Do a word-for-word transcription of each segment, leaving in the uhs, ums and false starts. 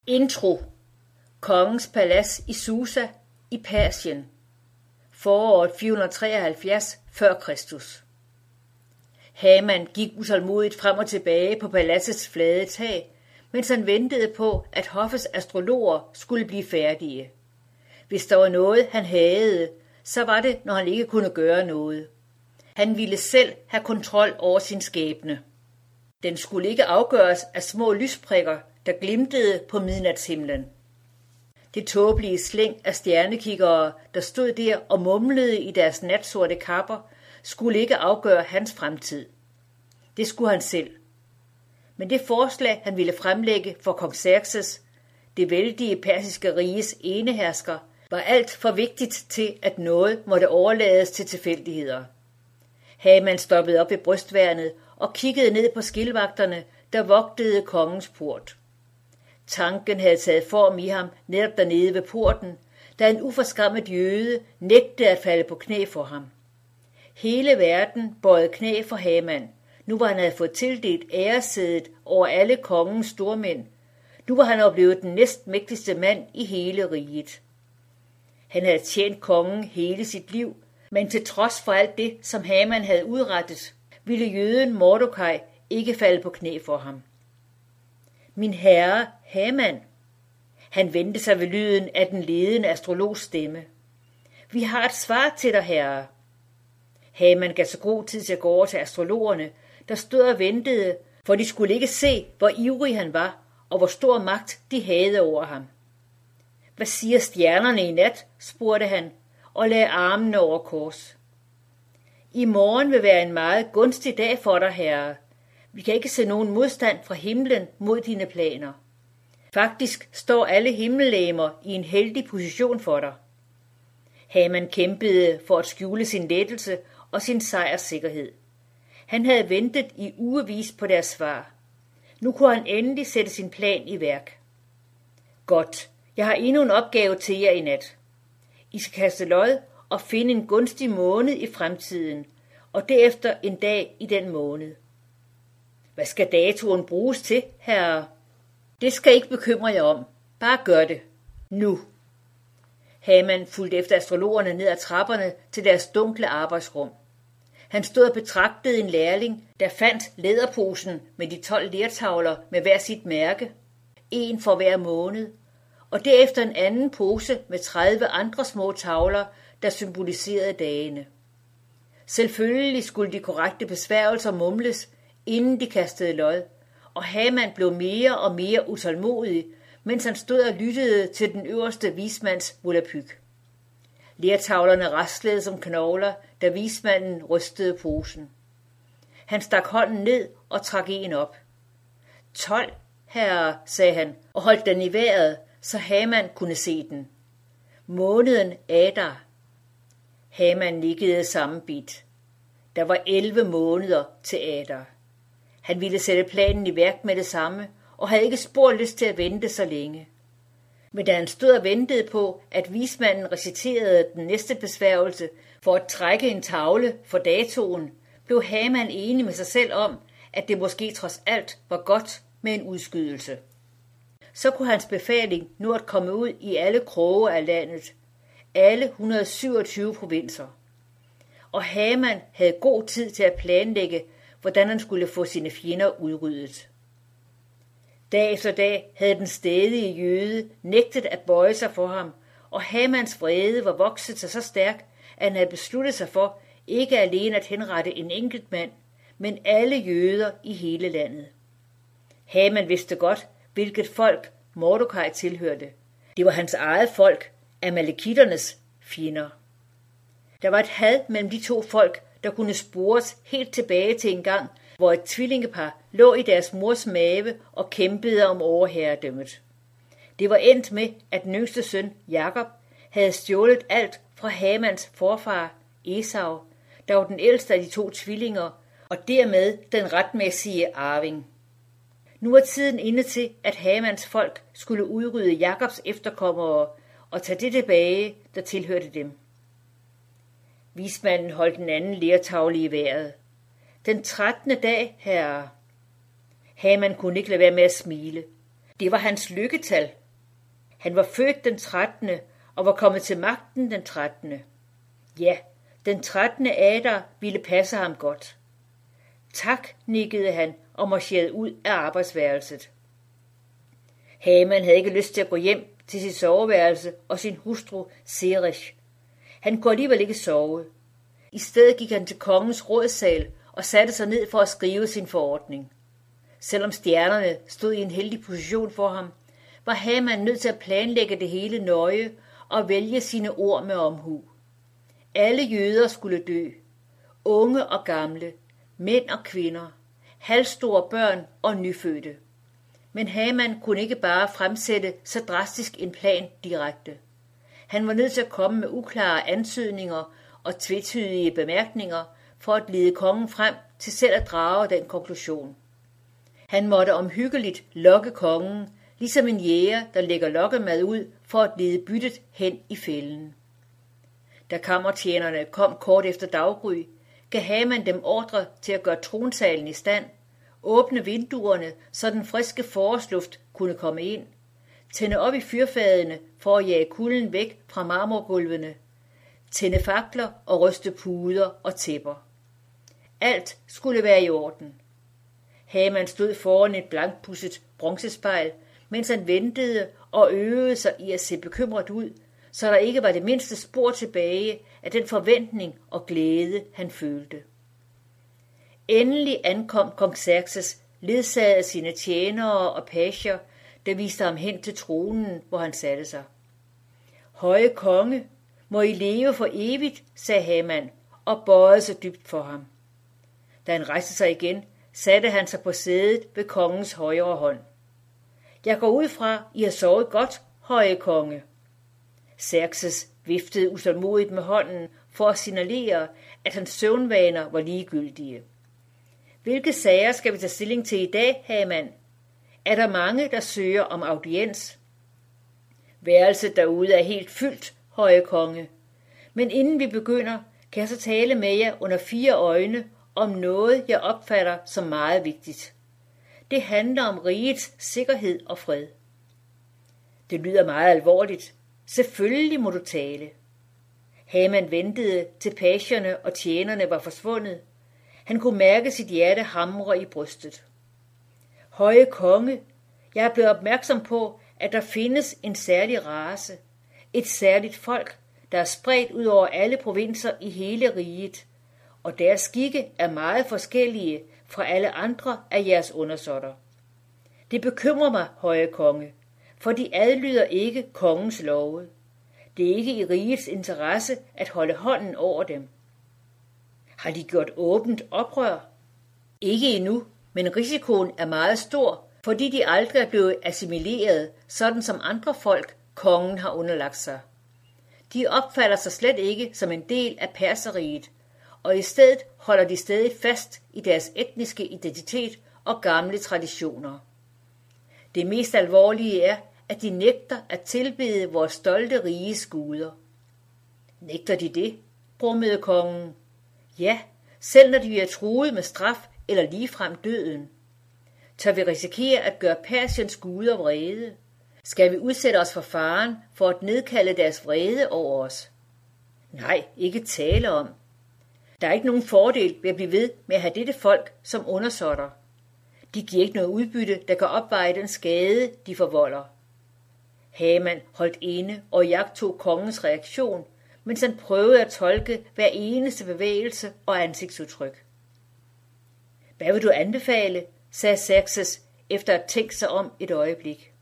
Intro. Kongens palads i Susa i Persien. Foråret fire hundrede treoghalvfjerds før Kristus. Haman gik utålmodigt frem og tilbage på paladsets flade tag, mens han ventede på, at hoffets astrologer skulle blive færdige. Hvis der var noget, han hadede, så var det, når han ikke kunne gøre noget. Han ville selv have kontrol over sin skæbne. Den skulle ikke afgøres af små lysprikker, der glimtede på midnatshimlen. Det tåbelige slæng af stjernekiggere, der stod der og mumlede i deres natsorte kapper, skulle ikke afgøre hans fremtid. Det skulle han selv. Men det forslag, han ville fremlægge for kong Xerxes, det vældige persiske riges enehersker, var alt for vigtigt til, at noget måtte overlades til tilfældigheder. Haman stoppede op ved brystværnet og kiggede ned på skildvagterne, der vogtede kongens port. Tanken havde taget form i ham netop dernede ved porten, da en uforskammet jøde nægtede at falde på knæ for ham. Hele verden bøjede knæ for Haman, nu hvor han havde fået tildelt æresædet over alle kongens stormænd. Nu var han oplevet den næstmægtigste mand i hele riget. Han havde tjent kongen hele sit liv, men til trods for alt det, som Haman havde udrettet, ville jøden Mordokaj ikke falde på knæ for ham. Min herre, Haman. Han vendte sig ved lyden af den ledende astrologs stemme. Vi har et svar til dig, herre. Haman gav så god tid til at gå over til astrologerne, der stod og ventede, for de skulle ikke se, hvor ivrig han var, og hvor stor magt de havde over ham. Hvad siger stjernerne i nat, spurgte han, og lagde armene over kors. I morgen vil være en meget gunstig dag for dig, herre. Vi kan ikke se nogen modstand fra himlen mod dine planer. Faktisk står alle himmellegemer i en heldig position for dig. Haman kæmpede for at skjule sin lettelse og sin sejrssikkerhed. Han havde ventet i ugevis på deres svar. Nu kunne han endelig sætte sin plan i værk. Godt, jeg har endnu en opgave til jer i nat. I skal kaste lod og finde en gunstig måned i fremtiden, og derefter en dag i den måned. Hvad skal datoen bruges til, herre? Det skal ikke bekymre jer om. Bare gør det. Nu. Haman fulgte efter astrologerne ned ad trapperne til deres dunkle arbejdsrum. Han stod og betragtede en lærling, der fandt læderposen med de tolv lertavler med hver sit mærke, en for hver måned, og derefter en anden pose med tredive andre små tavler, der symboliserede dagene. Selvfølgelig skulle de korrekte besværgelser mumles, inden de kastede lod, og Haman blev mere og mere utålmodig, mens han stod og lyttede til den øverste vismands volapyk. Lertavlerne raslede som knogler, da vismanden rystede posen. Han stak hånden ned og trak en op. Tolv, herre, sagde han, og holdt den i vejret, så Haman kunne se den. Måneden Adar. Haman nikkede sammenbidt. Der var elleve måneder til Adar. Han ville sætte planen i værk med det samme, og havde ikke spor lyst til at vente så længe. Men da han stod og ventede på, at vismanden reciterede den næste besværgelse for at trække en tavle for datoen, blev Haman enig med sig selv om, at det måske trods alt var godt med en udskydelse. Så kunne hans befaling nu at komme ud i alle kroge af landet, alle et hundrede og syvogtyve provinser. Og Haman havde god tid til at planlægge, hvordan han skulle få sine fjender udryddet. Dag efter dag havde den stædige jøde nægtet at bøje sig for ham, og Hamans vrede var vokset sig så stærk, at han havde besluttet sig for ikke alene at henrette en enkelt mand, men alle jøder i hele landet. Haman vidste godt, hvilket folk Mordokaj tilhørte. Det var hans eget folk, amalekitternes fjender. Der var et had mellem de to folk, der kunne spores helt tilbage til en gang, hvor et tvillingepar lå i deres mors mave og kæmpede om overherredømmet. Det var endt med, at den yngste søn, Jakob, havde stjålet alt fra Hamans forfar, Esau, der var den ældste af de to tvillinger, og dermed den retmæssige arving. Nu var tiden inde til, at Hamans folk skulle udrydde Jakobs efterkommere og tage det tilbage, der tilhørte dem. Vismanden holdt den anden lertavle i vejret. Den trettende dag, herre. Haman kunne ikke lade være med at smile. Det var hans lykketal. Han var født den trettende og var kommet til magten den trettende. Ja, den trettende Adar ville passe ham godt. Tak, nikkede han og marcherede ud af arbejdsværelset. Haman havde ikke lyst til at gå hjem til sit soveværelse og sin hustru Serech. Han kunne alligevel ikke sove. I stedet gik han til kongens rådssal og satte sig ned for at skrive sin forordning. Selvom stjernerne stod i en heldig position for ham, var Haman nødt til at planlægge det hele nøje og vælge sine ord med omhu. Alle jøder skulle dø, unge og gamle, mænd og kvinder, halvstore børn og nyfødte. Men Haman kunne ikke bare fremsætte så drastisk en plan direkte. Han var nødt til at komme med uklare antydninger og tvetydige bemærkninger for at lede kongen frem til selv at drage den konklusion. Han måtte omhyggeligt lokke kongen, ligesom en jæger, der lægger lokkemad ud for at lede byttet hen i fælden. Da kammertjenerne kom kort efter daggry, gav Haman dem ordre til at gøre tronsalen i stand, åbne vinduerne, så den friske forårsluft kunne komme ind, tænde op i fyrfadene for at jage kulden væk fra marmorgulvene, tænde fakler og ryste puder og tæpper. Alt skulle være i orden. Haman stod foran et blankpudset bronzespejl, mens han ventede og øvede sig i at se bekymret ud, så der ikke var det mindste spor tilbage af den forventning og glæde, han følte. Endelig ankom kong Xerxes, ledsaget af sine tjenere og pager, der viste ham hen til tronen, hvor han satte sig. Høje konge, må I leve for evigt, sagde Haman, og bøjede sig dybt for ham. Da han rejste sig igen, satte han sig på sædet ved kongens højre hånd. Jeg går ud fra, I har sovet godt, høje konge. Xerxes viftede utålmodigt med hånden for at signalere, at hans søvnvaner var ligegyldige. Hvilke sager skal vi tage stilling til i dag, Haman? Er der mange, der søger om audiens? Værelset derude er helt fyldt, høje konge. Men inden vi begynder, kan jeg så tale med jer under fire øjne om noget, jeg opfatter som meget vigtigt. Det handler om rigets sikkerhed og fred. Det lyder meget alvorligt. Selvfølgelig må du tale. Haman ventede, til pagerne og tjenerne var forsvundet. Han kunne mærke sit hjerte hamre i brystet. Høje konge, jeg er blevet opmærksom på, at der findes en særlig race, et særligt folk, der er spredt ud over alle provinser i hele riget, og deres skikke er meget forskellige fra alle andre af jeres undersåtter. Det bekymrer mig, høje konge, for de adlyder ikke kongens love. Det er ikke i rigets interesse at holde hånden over dem. Har de gjort åbent oprør? Ikke endnu, men risikoen er meget stor, fordi de aldrig er blevet assimileret, sådan som andre folk, kongen har underlagt sig. De opfatter sig slet ikke som en del af perseriget, og i stedet holder de stadig fast i deres etniske identitet og gamle traditioner. Det mest alvorlige er, at de nægter at tilbede vores stolte riges guder. Nægter de det? brummede kongen. Ja, selv når de er truet med straf eller ligefrem døden. Tør vi risikere at gøre Persiens guder vrede? Skal vi udsætte os for faren for at nedkalde deres vrede over os? Nej, ikke tale om. Der er ikke nogen fordel ved at blive ved med at have dette folk som undersåtter. De giver ikke noget udbytte, der kan opveje den skade, de forvolder. Haman holdt inde og jagtog kongens reaktion, mens han prøvede at tolke hver eneste bevægelse og ansigtsudtryk. Hvad vil du anbefale, sagde Xerxes efter at tænke sig om et øjeblik.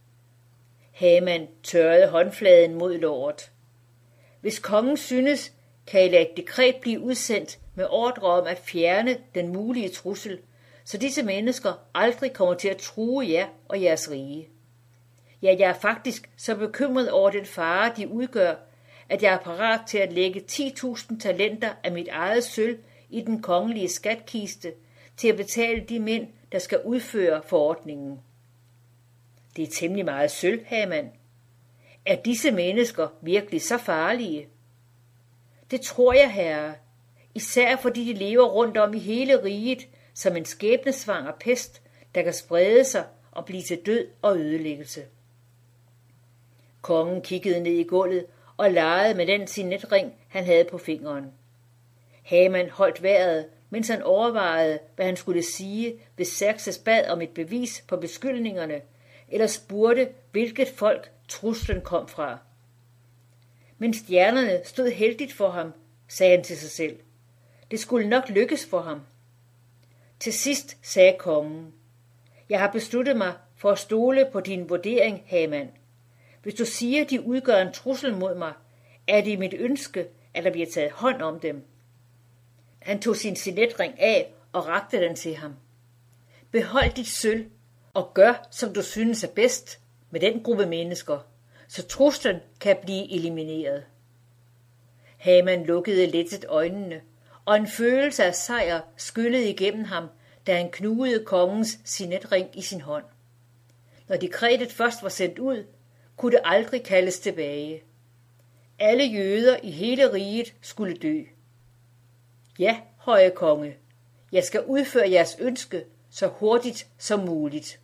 Haman tørrede håndfladen mod låret. Hvis kongen synes, kan I lade et dekret blive udsendt med ordre om at fjerne den mulige trussel, så disse mennesker aldrig kommer til at true jer og jeres rige. Ja, jeg er faktisk så bekymret over den fare, de udgør, at jeg er parat til at lægge ti tusind talenter af mit eget sølv i den kongelige skatkiste til at betale de mænd, der skal udføre forordningen. Det er temmelig meget sølv, Haman. Er disse mennesker virkelig så farlige? Det tror jeg, herre. Især fordi de lever rundt om i hele riget som en skæbnesvanger pest, der kan sprede sig og blive til død og ødelæggelse. Kongen kiggede ned i gulvet og legede med den signetring, han havde på fingeren. Haman holdt vejret, mens han overvejede, hvad han skulle sige, hvis Xerxes bad om et bevis på beskyldningerne, eller spurgte, hvilket folk truslen kom fra. Men stjernerne stod heldigt for ham, sagde han til sig selv. Det skulle nok lykkes for ham. Til sidst sagde kongen, jeg har besluttet mig for at stole på din vurdering, Haman. Hvis du siger, de udgør en trussel mod mig, er det mit ønske, at der bliver taget hånd om dem. Han tog sin signetring af og rakte den til ham. Behold dit sølv og gør, som du synes er bedst med den gruppe mennesker, så truslen kan blive elimineret. Haman lukkede lettet øjnene, og en følelse af sejr skyllede igennem ham, da han knugede kongens signetring i sin hånd. Når dekretet først var sendt ud, kunne det aldrig kaldes tilbage. Alle jøder i hele riget skulle dø. Ja, høje konge, jeg skal udføre jeres ønske så hurtigt som muligt.